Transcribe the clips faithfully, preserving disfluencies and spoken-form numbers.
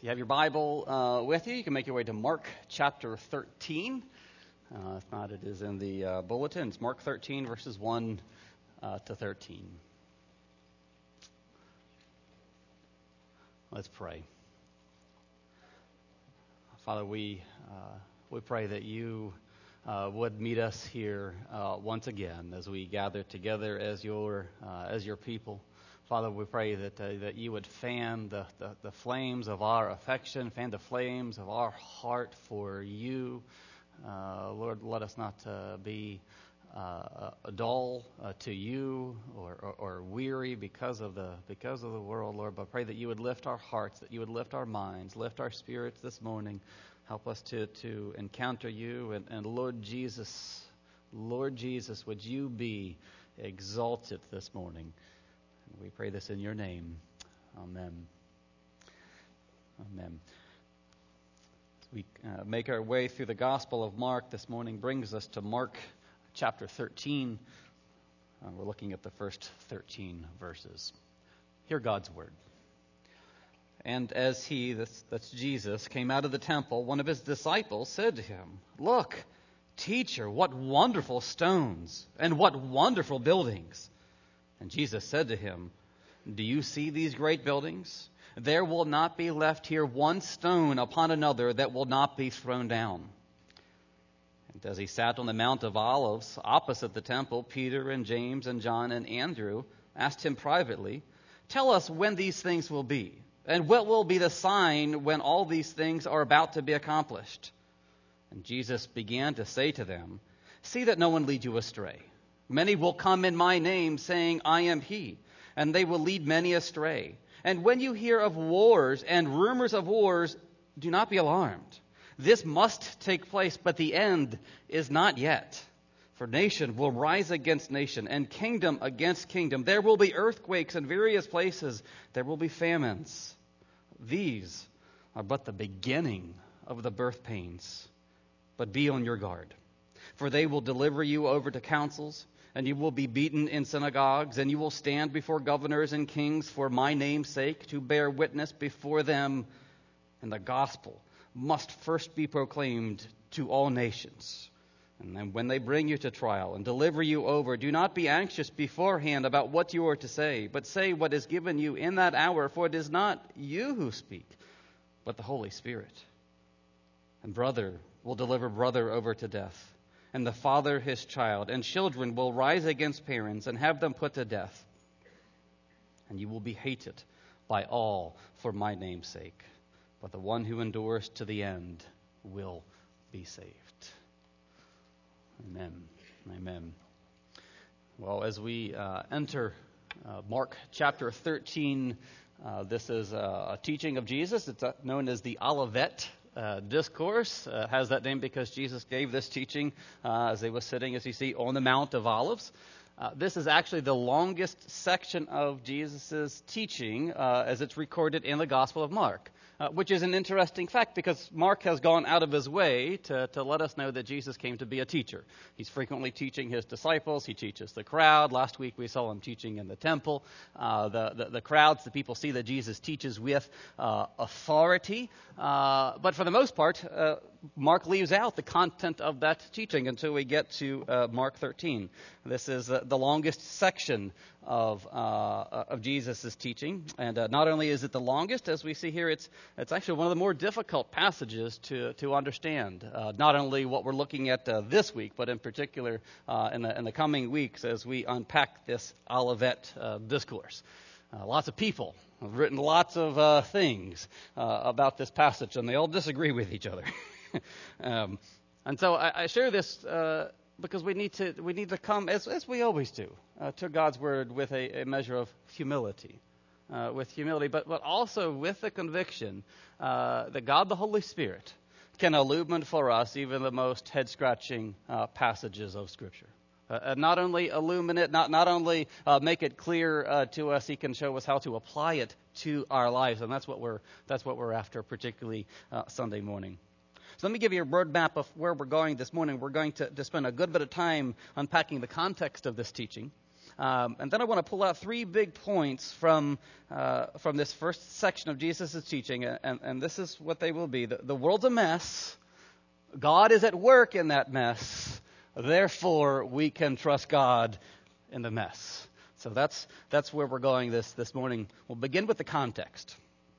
you have your Bible uh, with you, you can make your way to Mark chapter thirteen. Uh, if not, it is in the uh, bulletin. It's Mark thirteen, verses one uh, to thirteen. Let's pray. Father, we uh, we pray that you uh, would meet us here uh, once again as we gather together as your uh, as your people. Father, we pray that uh, that you would fan the, the, the flames of our affection, fan the flames of our heart for you. Uh, Lord, let us not uh, be uh, dull uh, to you or, or, or weary because of the because of the world, Lord. But pray that you would lift our hearts, that you would lift our minds, lift our spirits this morning. Help us to, to encounter you. And, and Lord Jesus, Lord Jesus, would you be exalted this morning? We pray this in your name. Amen. Amen. As we uh, make our way through the Gospel of Mark this morning, brings us to Mark chapter thirteen. Uh, we're looking at the first thirteen verses. Hear God's word. And as he, that's, that's Jesus, came out of the temple, one of his disciples said to him, "Look, teacher, what wonderful stones and what wonderful buildings." And Jesus said to him, "Do you see these great buildings? There will not be left here one stone upon another that will not be thrown down." And as he sat on the Mount of Olives opposite the temple, Peter and James and John and Andrew asked him privately, "Tell us when these things will be, and what will be the sign when all these things are about to be accomplished?" And Jesus began to say to them, "See that no one lead you astray. Many will come in my name, saying, 'I am he,' and they will lead many astray. And when you hear of wars and rumors of wars, do not be alarmed. This must take place, but the end is not yet. For nation will rise against nation, and kingdom against kingdom. There will be earthquakes in various places. There will be famines. These are but the beginning of the birth pains. But be on your guard. For they will deliver you over to councils, and you will be beaten in synagogues, and you will stand before governors and kings for my name's sake to bear witness before them. And the gospel must first be proclaimed to all nations. And then when they bring you to trial and deliver you over, do not be anxious beforehand about what you are to say, but say what is given you in that hour, for it is not you who speak, but the Holy Spirit. And brother will deliver brother over to death, and the father his child, and children will rise against parents and have them put to death. And you will be hated by all for my name's sake, but the one who endures to the end will be saved." Amen. Amen. Well, as we uh, enter uh, Mark chapter thirteen, uh, this is uh, a teaching of Jesus. It's uh, known as the Olivet Uh, discourse. Uh, has that name because Jesus gave this teaching uh, as they were sitting, as you see, on the Mount of Olives. Uh, this is actually the longest section of Jesus' teaching uh, as it's recorded in the Gospel of Mark, uh, which is an interesting fact because Mark has gone out of his way to, to let us know that Jesus came to be a teacher. He's frequently teaching his disciples. He teaches the crowd. Last week we saw him teaching in the temple. Uh, the, the, the crowds, the people see that Jesus teaches with uh, authority. Uh, but for the most part, uh, Mark leaves out the content of that teaching until we get to uh, Mark thirteen. This is uh, the longest section of uh, of Jesus' teaching, and uh, not only is it the longest, as we see here, it's it's actually one of the more difficult passages to to understand. Uh, not only what we're looking at uh, this week, but in particular uh, in the in the coming weeks as we unpack this Olivet uh, discourse. Uh, lots of people have written lots of uh, things uh, about this passage, and they all disagree with each other. um, and so I, I share this uh, because we need to we need to come, as, as we always do, uh, to God's Word with a, a measure of humility, uh, with humility, but, but also with the conviction uh, that God the Holy Spirit can illumine for us even the most head-scratching uh, passages of Scripture. Uh, not only illumine it, not, not only uh, make it clear uh, to us, he can show us how to apply it to our lives, and that's what we're that's what we're after, particularly uh, Sunday morning. So let me give you a roadmap of where we're going this morning. We're going to, to spend a good bit of time unpacking the context of this teaching. Um, and then I want to pull out three big points from uh, from this first section of Jesus' teaching, and, and this is what they will be. The, the world's a mess. God is at work in that mess. Therefore, we can trust God in the mess. So that's that's where we're going this, this morning. We'll begin with the context.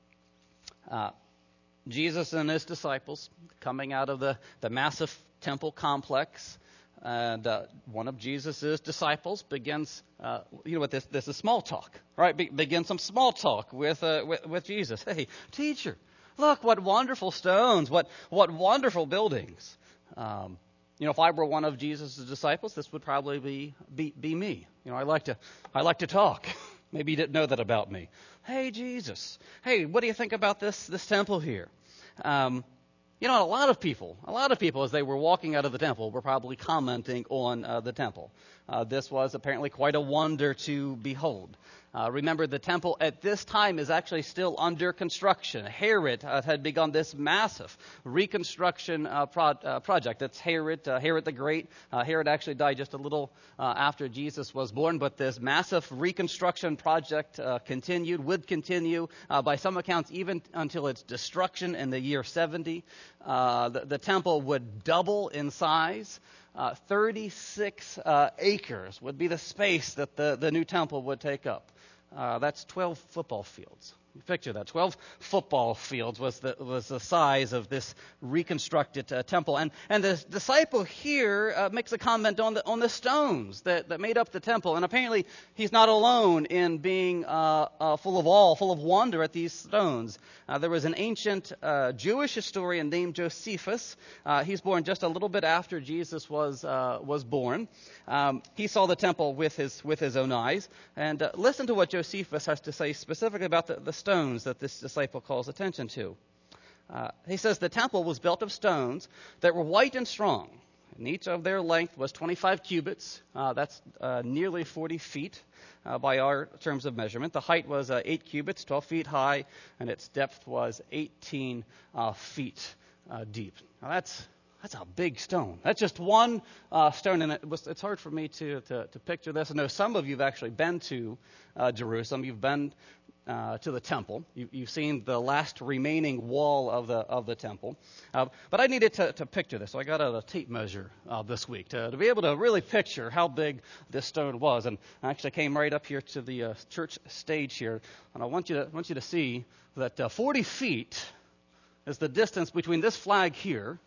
Uh, Jesus and his disciples coming out of the, the massive temple complex. And uh, one of Jesus' disciples begins, uh, you know what, this this is small talk, right? Be, begin some small talk with, uh, with with Jesus. Hey, teacher, look, what wonderful stones, what what wonderful buildings. Um, you know, if I were one of Jesus' disciples, this would probably be, be be me. You know, I like to I like to talk. Maybe you didn't know that about me. Hey, Jesus. Hey, what do you think about this this temple here? Um, You know, a lot of people, a lot of people, as they were walking out of the temple, were probably commenting on uh, the temple. Uh, this was apparently quite a wonder to behold. Uh, remember, the temple at this time is actually still under construction. Herod uh, had begun this massive reconstruction uh, pro- uh, project. That's Herod, uh, Herod the Great. Uh, Herod actually died just a little uh, after Jesus was born, but this massive reconstruction project uh, continued, would continue, uh, by some accounts, even until its destruction in the year seventy. Uh, the, the temple would double in size. Uh, thirty-six uh, acres would be the space that the, the new temple would take up. Uh, that's twelve football fields. You picture that. twelve football fields was the was the size of this reconstructed uh, temple. And and the disciple here uh, makes a comment on the on the stones that, that made up the temple. And apparently he's not alone in being uh, uh, full of awe, full of wonder at these stones. Uh, there was an ancient uh, Jewish historian named Josephus. Uh, he's born just a little bit after Jesus was uh, was born. Um, he saw the temple with his with his own eyes. And uh, listen to what Josephus has to say specifically about the, the stones that this disciple calls attention to. Uh, he says the temple was built of stones that were white and strong, and each of their length was twenty-five cubits. Uh, that's uh, nearly forty feet uh, by our terms of measurement. The height was uh, eight cubits, twelve feet high, and its depth was eighteen uh, feet uh, deep. Now that's That's a big stone. That's just one uh, stone, and it was, it's hard for me to, to, to picture this. I know some of you have actually been to uh, Jerusalem. You've been uh, to the temple. You, you've seen the last remaining wall of the of the temple. Uh, but I needed to, to picture this, so I got out a tape measure uh, this week to, to be able to really picture how big this stone was. And I actually came right up here to the uh, church stage here, and I want you to want you to see that uh, forty feet is the distance between this flag here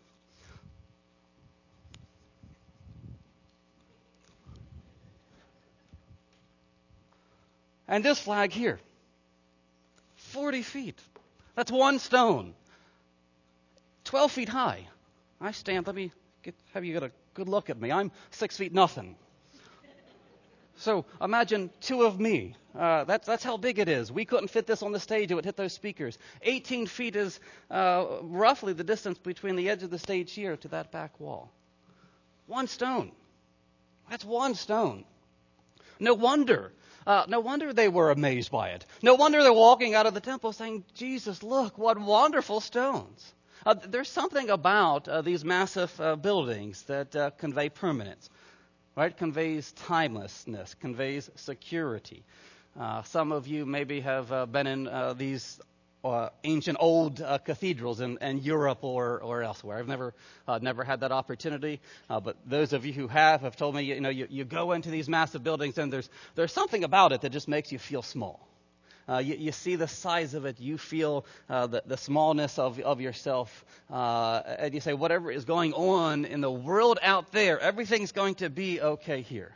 and this flag here. forty feet. That's one stone. twelve feet high. I stand, let me get, have you get a good look at me. I'm six feet nothing. So imagine two of me. Uh, that's, that's how big it is. We couldn't fit this on the stage. It would hit those speakers. eighteen feet is uh, roughly the distance between the edge of the stage here to that back wall. One stone. That's one stone. No wonder. Uh, no wonder they were amazed by it. No wonder they're walking out of the temple saying, Jesus, look, what wonderful stones. Uh, there's something about uh, these massive uh, buildings that uh, convey permanence, right? Conveys timelessness, conveys security. Uh, some of you maybe have uh, been in uh, these uh, ancient old uh, cathedrals in, in Europe or, or elsewhere. I've never uh, never had that opportunity, uh, but those of you who have have told me, you know, you, you go into these massive buildings and there's there's something about it that just makes you feel small. Uh, you, you see the size of it, you feel uh, the, the smallness of, of yourself, uh, and you say, whatever is going on in the world out there, everything's going to be okay here.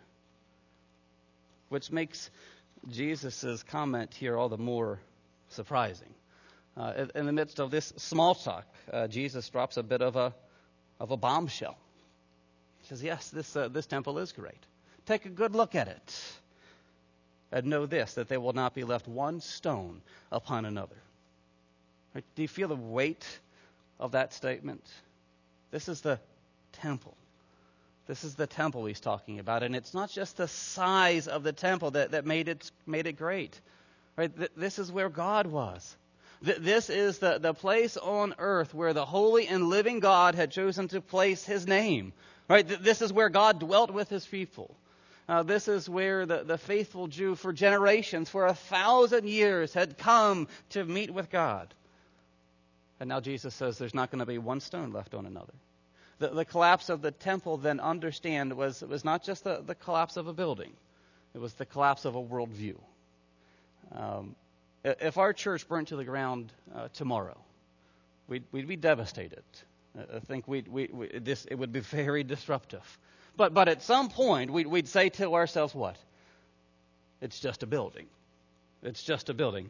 Which makes Jesus' comment here all the more surprising. Uh, in the midst of this small talk, uh, Jesus drops a bit of a of a bombshell. He says, yes, this uh, this temple is great. Take a good look at it. And know this, that there will not be left one stone upon another. Right? Do you feel the weight of that statement? This is the temple. This is the temple he's talking about. And it's not just the size of the temple that, that made it made it great. Right? Th- this is where God was. Th- this is the, the place on earth where the holy and living God had chosen to place his name. Right? Th- this is where God dwelt with his people. Uh, this is where the, the faithful Jew for generations, for a thousand years, had come to meet with God. And now Jesus says there's not going to be one stone left on another. The, the collapse of the temple, then understand, was, was not just the, the collapse of a building. It was the collapse of a worldview. Um, if our church burnt to the ground uh, tomorrow, we'd, we'd be devastated. I think we'd, we, we, this, it would be very disruptive. But but at some point, we'd, we'd say to ourselves, what? It's just a building. It's just a building.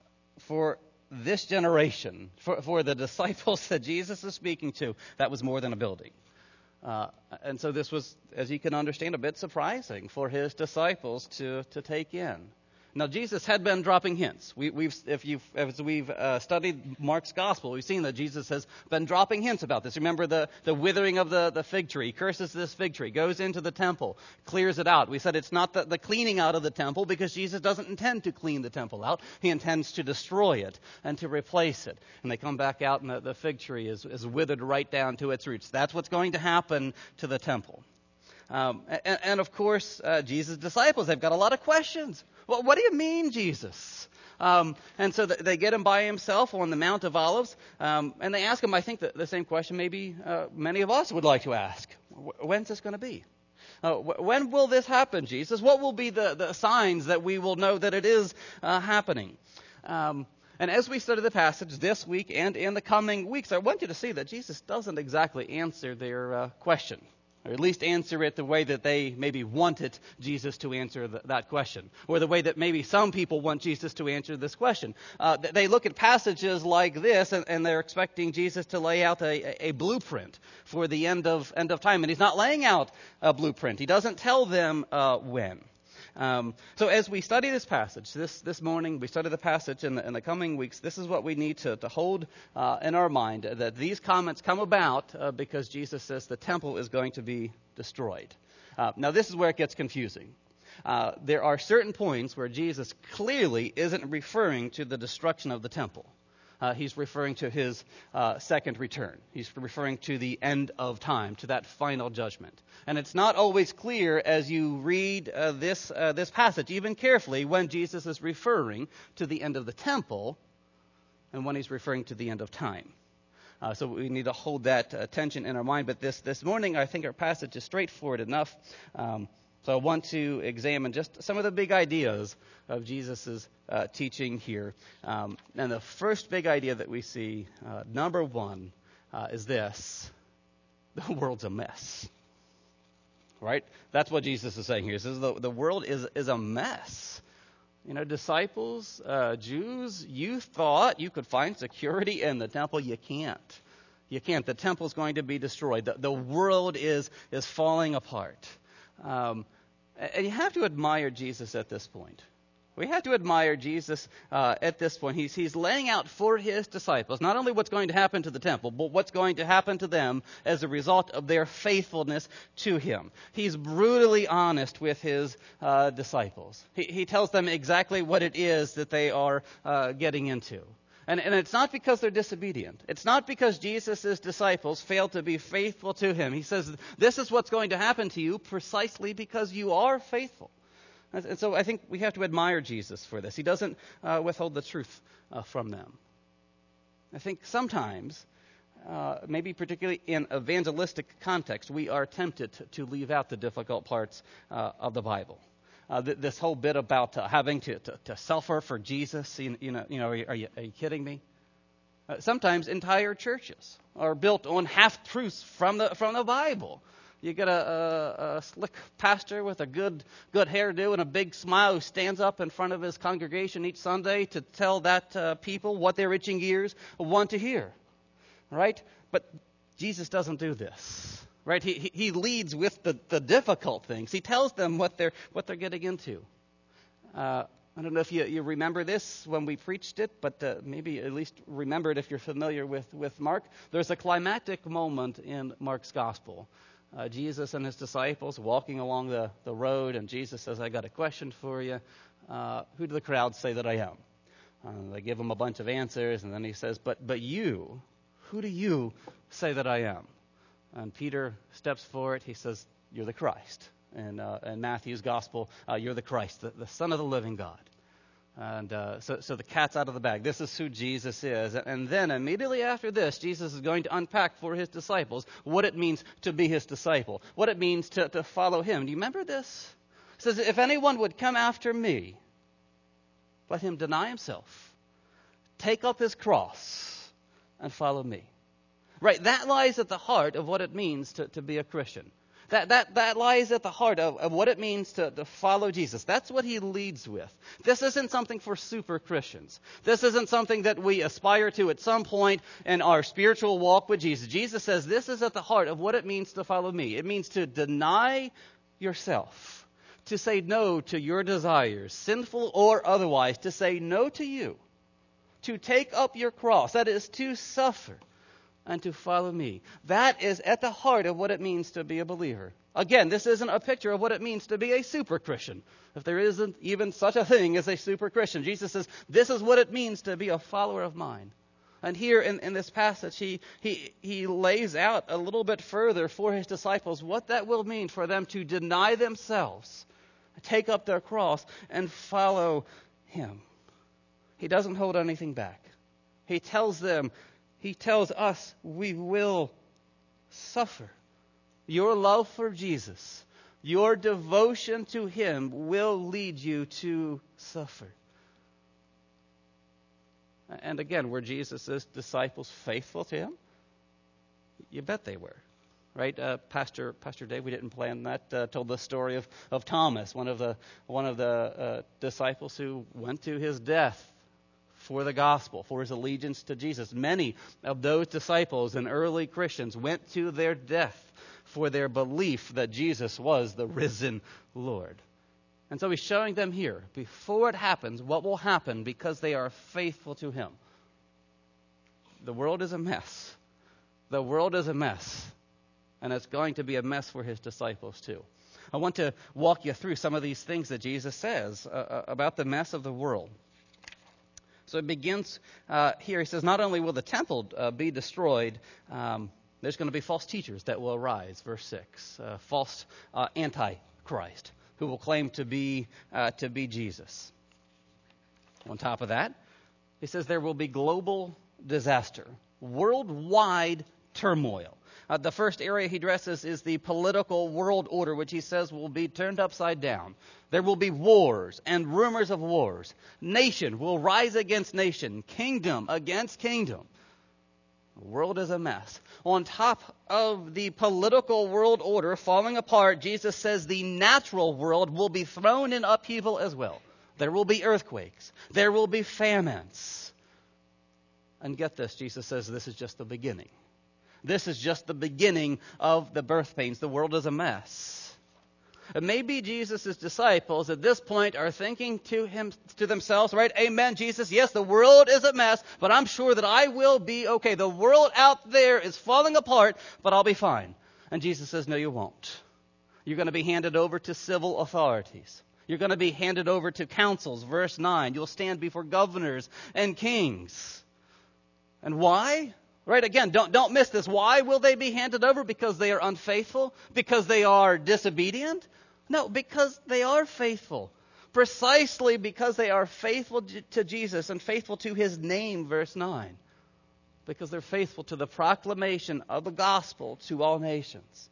For this generation, for, for the disciples that Jesus is speaking to, that was more than a building. Uh, and so this was, as you can understand, a bit surprising for his disciples to, to take in. Now, Jesus had been dropping hints. We, we've, if you've, as we've uh, studied Mark's gospel, we've seen that Jesus has been dropping hints about this. Remember the, the withering of the, the fig tree. He curses this fig tree, goes into the temple, clears it out. We said it's not the, the cleaning out of the temple because Jesus doesn't intend to clean the temple out. He intends to destroy it and to replace it. And they come back out and the, the fig tree is, is withered right down to its roots. That's what's going to happen to the temple. Um, and, and of course, uh, Jesus' disciples, they've got a lot of questions. Well, what do you mean, Jesus? Um, and so th- they get him by himself on the Mount of Olives, um, and they ask him, I think, the, the same question maybe uh, many of us would like to ask. When's this going to be? Uh, wh- when will this happen, Jesus? What will be the, the signs that we will know that it is uh, happening? Um, and as we study the passage this week and in the coming weeks, I want you to see that Jesus doesn't exactly answer their uh, question. Or at least answer it the way that they maybe wanted Jesus to answer the, that question. Or the way that maybe some people want Jesus to answer this question. Uh, they look at passages like this and, and they're expecting Jesus to lay out a, a blueprint for the end of end of time. And he's not laying out a blueprint. He doesn't tell them uh, when. Um, so as we study this passage, this this morning, we study the passage in the, in the coming weeks, this is what we need to, to hold uh, in our mind, that these comments come about uh, because Jesus says the temple is going to be destroyed. Uh, now this is where it gets confusing. Uh, there are certain points where Jesus clearly isn't referring to the destruction of the temple. Uh, he's referring to his uh, second return. He's referring to the end of time, to that final judgment. And it's not always clear as you read uh, this uh, this passage, even carefully, when Jesus is referring to the end of the temple and when he's referring to the end of time. Uh, so we need to hold that uh, tension in our mind. But this, this morning, I think our passage is straightforward enough. Um, So I want to examine just some of the big ideas of Jesus' uh, teaching here. Um, and the first big idea that we see, uh, number one, uh, is this: the world's a mess. Right? That's what Jesus is saying here. He says the, the world is, is a mess. You know, disciples, uh, Jews, you thought you could find security in the temple. You can't. You can't. The temple's going to be destroyed. The, the world is, is falling apart. Um, and you have to admire Jesus at this point. We have to admire Jesus uh, at this point. He's, he's laying out for his disciples not only what's going to happen to the temple, but what's going to happen to them as a result of their faithfulness to him. He's brutally honest with his uh, disciples. He, he tells them exactly what it is that they are uh, getting into. And, and it's not because they're disobedient. It's not because Jesus' disciples failed to be faithful to him. He says, this is what's going to happen to you precisely because you are faithful. And, and so I think we have to admire Jesus for this. He doesn't uh, withhold the truth uh, from them. I think sometimes, uh, maybe particularly in evangelistic context, we are tempted to, to leave out the difficult parts uh, of the Bible. Uh, th- this whole bit about uh, having to, to, to suffer for Jesus, you, you know, you know, are you, are you, are you kidding me? Uh, sometimes entire churches are built on half-truths from the from the Bible. You get a, a, a slick pastor with a good good hairdo and a big smile who stands up in front of his congregation each Sunday to tell that uh, people what their itching ears want to hear, right? But Jesus doesn't do this. Right, he he leads with the, the difficult things. He tells them what they're what they're getting into. Uh, I don't know if you, you remember this when we preached it, but uh, maybe at least remember it if you're familiar with, with Mark. There's a climactic moment in Mark's gospel. Uh, Jesus and his disciples walking along the, the road, and Jesus says, "I got a question for you. Uh, who do the crowds say that I am?" Uh, they give him a bunch of answers, and then he says, "But but you, who do you say that I am?" And Peter steps forward. He says, "You're the Christ." in, uh, in Matthew's gospel, uh, you're the Christ, the, the Son of the living God. And uh, so, so the cat's out of the bag. This is who Jesus is. And then immediately after this, Jesus is going to unpack for his disciples what it means to be his disciple, what it means to, to follow him. Do you remember this? It says, if anyone would come after me, let him deny himself, take up his cross, and follow me. Right, that lies at the heart of what it means to, to be a Christian. That, that, that lies at the heart of, of what it means to, to follow Jesus. That's what he leads with. This isn't something for super Christians. This isn't something that we aspire to at some point in our spiritual walk with Jesus. Jesus says this is at the heart of what it means to follow me. It means to deny yourself, to say no to your desires, sinful or otherwise, to say no to you, to take up your cross, that is, to suffer, and to follow me. That is at the heart of what it means to be a believer. Again, this isn't a picture of what it means to be a super Christian. If there isn't even such a thing as a super Christian, Jesus says, this is what it means to be a follower of mine. And here in, in this passage, he, he, he lays out a little bit further for his disciples what that will mean for them to deny themselves, take up their cross, and follow him. He doesn't hold anything back. He tells them, He tells us we will suffer. Your love for Jesus, your devotion to him will lead you to suffer. And again, were Jesus' disciples faithful to him? You bet they were. Right? Uh, Pastor Pastor Dave, we didn't plan that, uh, told the story of, of Thomas, one of the, one of the uh, disciples who went to his death for the gospel, for his allegiance to Jesus. Many of those disciples and early Christians went to their death for their belief that Jesus was the risen Lord. And so he's showing them here, before it happens, what will happen because they are faithful to him. The world is a mess. The world is a mess. And it's going to be a mess for his disciples too. I want to walk you through some of these things that Jesus says uh, about the mess of the world. So it begins uh, here. He says, not only will the temple uh, be destroyed, um, there's going to be false teachers that will arise. Verse six, uh, false uh, antichrist who will claim to be uh, to be Jesus. On top of that, he says there will be global disaster, worldwide turmoil. Uh, the first area he addresses is the political world order, which he says will be turned upside down. There will be wars and rumors of wars. Nation will rise against nation, kingdom against kingdom. The world is a mess. On top of the political world order falling apart, Jesus says the natural world will be thrown in upheaval as well. There will be earthquakes. There will be famines. And get this, Jesus says this is just the beginning. This is just the beginning of the birth pains. The world is a mess. And maybe Jesus' disciples at this point are thinking to him, to themselves, right? Amen, Jesus. Yes, the world is a mess, but I'm sure that I will be okay. The world out there is falling apart, but I'll be fine. And Jesus says, no, you won't. You're going to be handed over to civil authorities. You're going to be handed over to councils. Verse nine, you'll stand before governors and kings. And why? Right, again, don't don't miss this. Why will they be handed over? Because they are unfaithful? Because they are disobedient? No, because they are faithful. Precisely because they are faithful to Jesus and faithful to his name, verse nine. Because they're faithful to the proclamation of the gospel to all nations.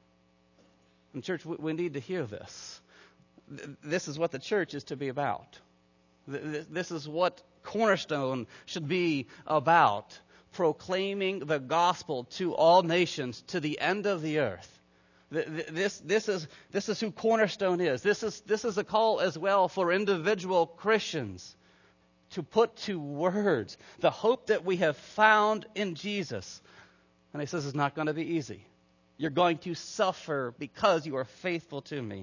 And church, we need to hear this. This is what the church is to be about. This is what Cornerstone should be about. Proclaiming the gospel to all nations, to the end of the earth. This, this, is, this is who Cornerstone is. This is, this is a call as well for individual Christians to put to words the hope that we have found in Jesus. And he says it's not going to be easy. You're going to suffer because you are faithful to me.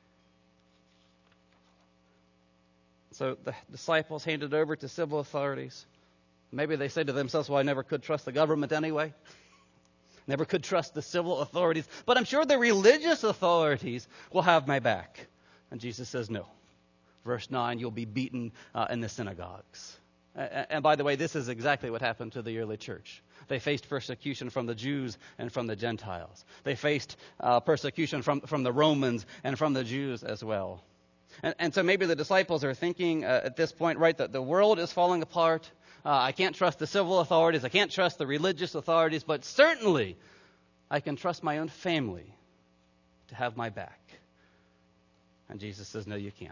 So the disciples handed over to civil authorities. Maybe they say to themselves, well, I never could trust the government anyway. Never could trust the civil authorities. But I'm sure the religious authorities will have my back. And Jesus says, no. Verse nine, you'll be beaten uh, in the synagogues. And by the way, this is exactly what happened to the early church. They faced persecution from the Jews and from the Gentiles. They faced uh, persecution from, from the Romans and from the Jews as well. And, and so maybe the disciples are thinking uh, at this point, right, that the world is falling apart. Uh, I can't trust the civil authorities. I can't trust the religious authorities. But certainly, I can trust my own family to have my back. And Jesus says, no, you can't.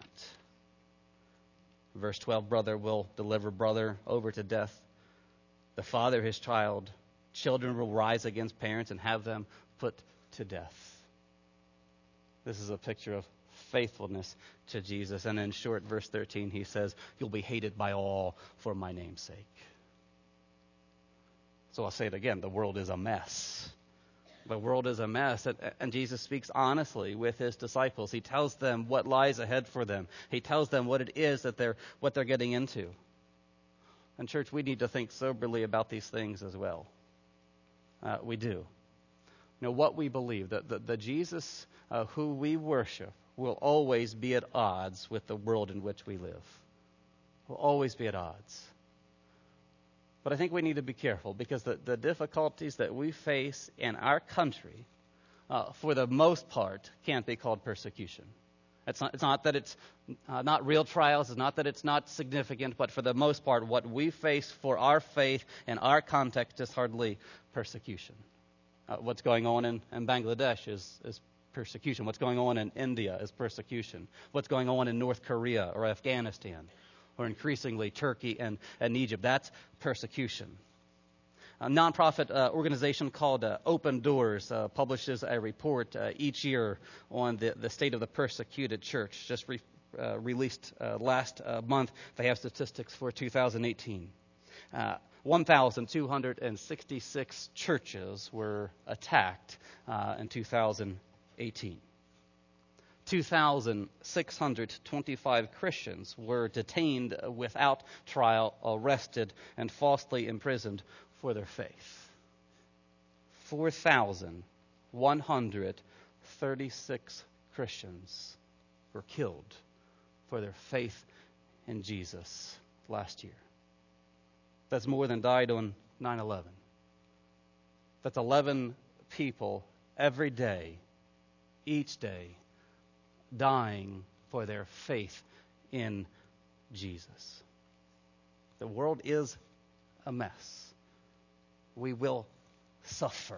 Verse twelve, brother will deliver brother over to death. The father his child. Children will rise against parents and have them put to death. This is a picture of faithfulness to Jesus. And in short, verse thirteen, he says, you'll be hated by all for my name's sake. So I'll say it again, the world is a mess. The world is a mess. And Jesus speaks honestly with his disciples. He tells them what lies ahead for them. He tells them what it is that they're what they're getting into. And church, we need to think soberly about these things as well. Uh, we do. You know, what we believe, that the, the Jesus uh, who we worship will always be at odds with the world in which we live. Will always be at odds. But I think we need to be careful because the, the difficulties that we face in our country, uh, for the most part, can't be called persecution. It's not, it's not that it's uh, not real trials. It's not that it's not significant. But for the most part, what we face for our faith in our context is hardly persecution. Uh, what's going on in, in Bangladesh is, is persecution. What's going on in India is persecution. What's going on in North Korea or Afghanistan, or increasingly Turkey and, and Egypt, that's persecution. A nonprofit uh, organization called uh, Open Doors uh, publishes a report uh, each year on the, the state of the persecuted church, just re, uh, released uh, last uh, month. They have statistics for two thousand eighteen. Uh, one thousand two hundred sixty-six churches were attacked uh, in two thousand eighteen. two thousand six hundred twenty-five Christians were detained without trial, arrested, and falsely imprisoned for their faith. four thousand one hundred thirty-six Christians were killed for their faith in Jesus last year. That's more than died on nine eleven. That's eleven people every day, each day, dying for their faith in Jesus. The world is a mess. We will suffer.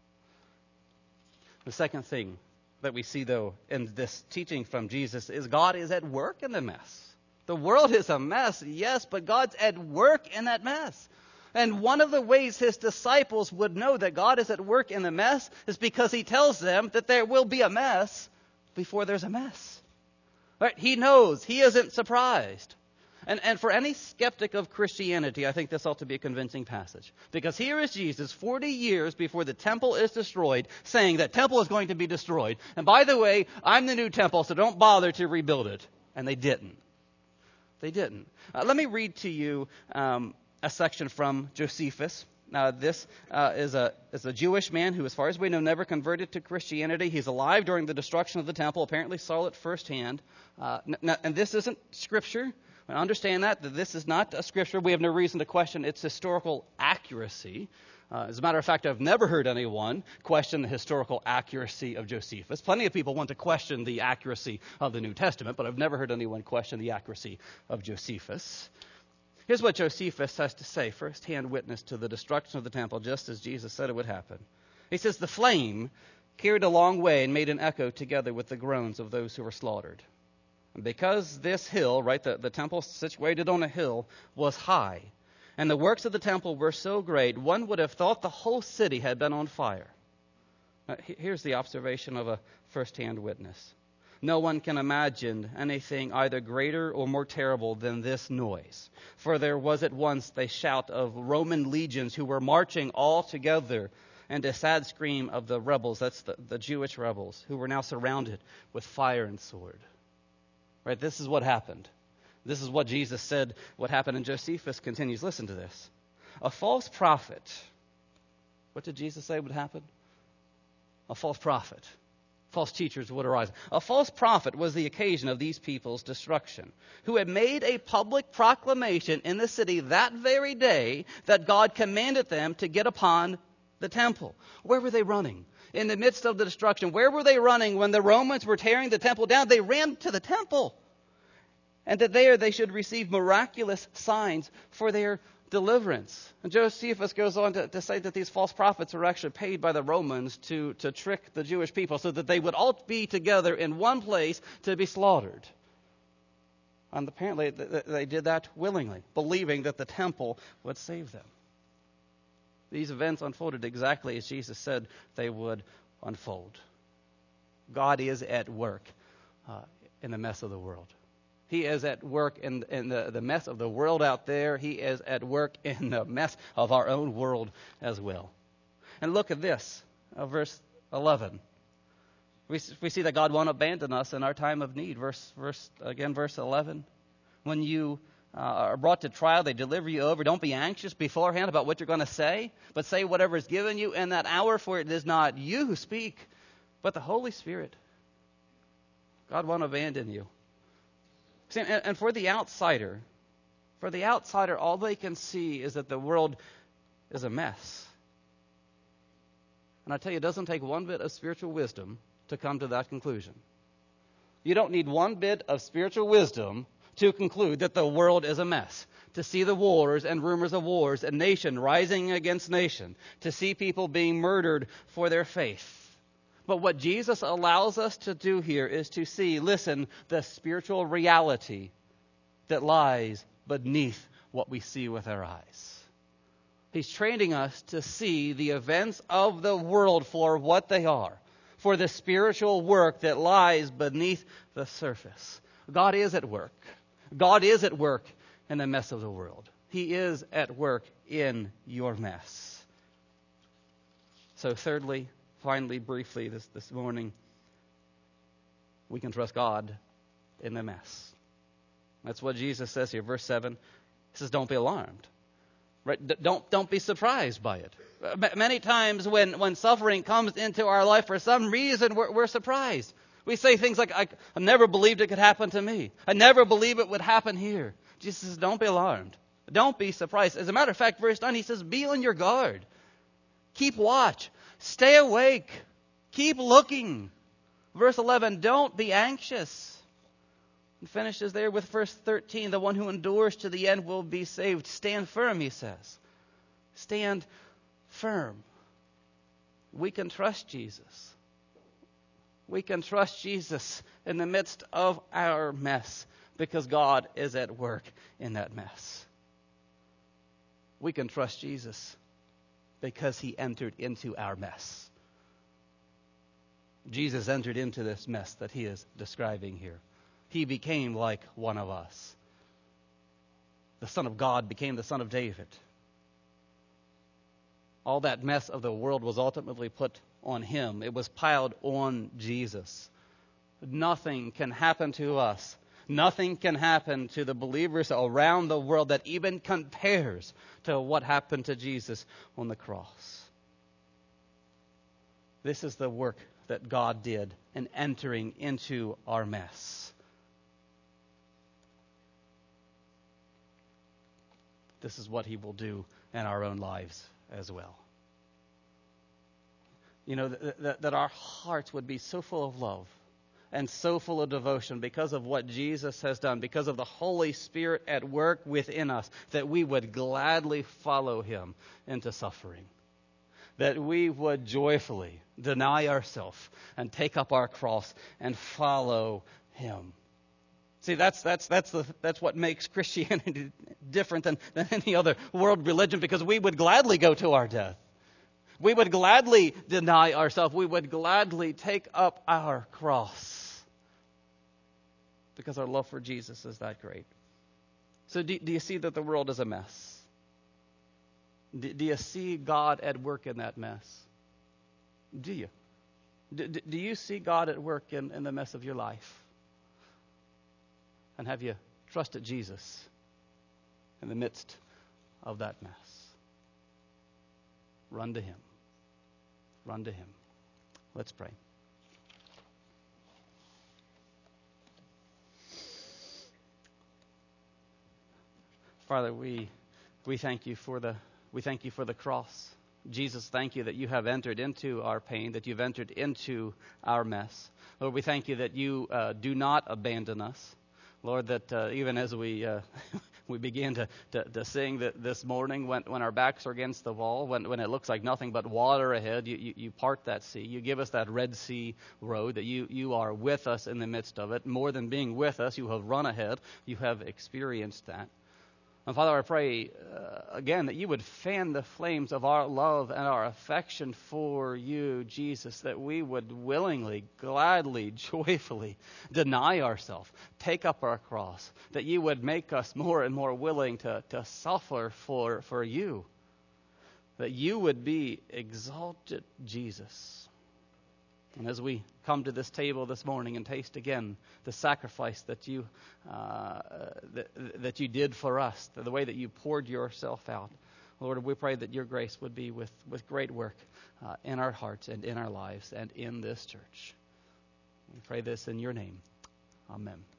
The second thing that we see, though, in this teaching from Jesus is God is at work in the mess. The world is a mess, yes, but God's at work in that mess. And one of the ways his disciples would know that God is at work in the mess is because he tells them that there will be a mess before there's a mess. Right? He knows. He isn't surprised. And, and for any skeptic of Christianity, I think this ought to be a convincing passage. Because here is Jesus, forty years before the temple is destroyed, saying that temple is going to be destroyed. And by the way, I'm the new temple, so don't bother to rebuild it. And they didn't. They didn't. Uh, let me read to you um, a section from Josephus. Now, this uh, is a is a Jewish man who, as far as we know, never converted to Christianity. He's alive during the destruction of the temple, apparently saw it firsthand. Uh, n- and this isn't Scripture. I understand that, that this is not a Scripture. We have no reason to question its historical accuracy. Uh, as a matter of fact, I've never heard anyone question the historical accuracy of Josephus. Plenty of people want to question the accuracy of the New Testament, but I've never heard anyone question the accuracy of Josephus. Here's what Josephus has to say, first-hand witness to the destruction of the temple, just as Jesus said it would happen. He says, the flame carried a long way and made an echo together with the groans of those who were slaughtered. And because this hill, right, the, the temple situated on a hill, was high, and the works of the temple were so great, one would have thought the whole city had been on fire. Now, here's the observation of a first-hand witness. No one can imagine anything either greater or more terrible than this noise. For there was at once a shout of Roman legions who were marching all together, and a sad scream of the rebels, that's the, the Jewish rebels, who were now surrounded with fire and sword. Right, this is what happened. This is what Jesus said what happened. And Josephus continues, listen to this. A false prophet. What did Jesus say would happen? A false prophet false teachers would arise. A false prophet was the occasion of these people's destruction, who had made a public proclamation in the city that very day that God commanded them to get upon the temple. Where were they running? In the midst of the destruction, where were they running when the Romans were tearing the temple down? They ran to the temple. And that there they should receive miraculous signs for their deliverance. And Josephus goes on to, to say that these false prophets were actually paid by the Romans to, to trick the Jewish people so that they would all be together in one place to be slaughtered. And apparently they did that willingly, believing that the temple would save them. These events unfolded exactly as Jesus said they would unfold. God is at work uh, in the mess of the world. He is at work in, in the, the mess of the world out there. He is at work in the mess of our own world as well. And look at this, uh, verse eleven. We, we see that God won't abandon us in our time of need. Verse, verse again, verse eleven. When you uh, are brought to trial, they deliver you over. Don't be anxious beforehand about what you're going to say, but say whatever is given you in that hour, for it is not you who speak, but the Holy Spirit. God won't abandon you. And for the outsider, for the outsider, all they can see is that the world is a mess. And I tell you, it doesn't take one bit of spiritual wisdom to come to that conclusion. You don't need one bit of spiritual wisdom to conclude that the world is a mess, to see the wars and rumors of wars and nation rising against nation, to see people being murdered for their faith. But what Jesus allows us to do here is to see, listen, the spiritual reality that lies beneath what we see with our eyes. He's training us to see the events of the world for what they are, for the spiritual work that lies beneath the surface. God is at work. God is at work in the mess of the world. He is at work in your mess. So thirdly, finally, briefly this, this morning, we can trust God in the mess. That's what Jesus says here. Verse seven, he says, don't be alarmed. Right? D- don't, don't be surprised by it. Uh, many times when, when suffering comes into our life, for some reason, we're, we're surprised. We say things like, I, I never believed it could happen to me. I never believed it would happen here. Jesus says, don't be alarmed. Don't be surprised. As a matter of fact, verse nine, he says, be on your guard. Keep watch. Stay awake. Keep looking. Verse eleven, don't be anxious. And finishes there with verse thirteen, the one who endures to the end will be saved. Stand firm, he says. Stand firm. We can trust Jesus. We can trust Jesus in the midst of our mess because God is at work in that mess. We can trust Jesus because he entered into our mess. Jesus entered into this mess that he is describing here. He became like one of us. The Son of God became the Son of David. All that mess of the world was ultimately put on him. It was piled on Jesus. Nothing can happen to us. Nothing can happen to the believers around the world that even compares to what happened to Jesus on the cross. This is the work that God did in entering into our mess. This is what he will do in our own lives as well. You know, th- th- that our hearts would be so full of love and so full of devotion because of what Jesus has done, because of the Holy Spirit at work within us, that we would gladly follow him into suffering. That we would joyfully deny ourselves and take up our cross and follow him. See, that's that's that's the that's what makes Christianity different than, than any other world religion, because we would gladly go to our death. We would gladly deny ourselves. We would gladly take up our cross because our love for Jesus is that great. So do, do you see that the world is a mess? Do, do you see God at work in that mess? Do you? Do, do you see God at work in, in the mess of your life? And have you trusted Jesus in the midst of that mess? Run to him. Run to him. Let's pray. Father, we we thank you for the we thank you for the cross. Jesus, thank you that you have entered into our pain, that you've entered into our mess. Lord, we thank you that you uh, do not abandon us. Lord, that uh, even as we uh, we began to, to, to sing that this morning, when, when our backs are against the wall, when, when it looks like nothing but water ahead, you, you, you part that sea. You give us that Red Sea road, that you, you are with us in the midst of it. More than being with us, you have run ahead. You have experienced that. And Father, I pray uh, again that you would fan the flames of our love and our affection for you, Jesus, that we would willingly, gladly, joyfully deny ourselves, take up our cross, that you would make us more and more willing to, to suffer for, for you, that you would be exalted, Jesus. And as we come to this table this morning and taste again the sacrifice that you uh, that, that you did for us, the way that you poured yourself out, Lord, we pray that your grace would be with, with great work uh, in our hearts and in our lives and in this church. We pray this in your name. Amen.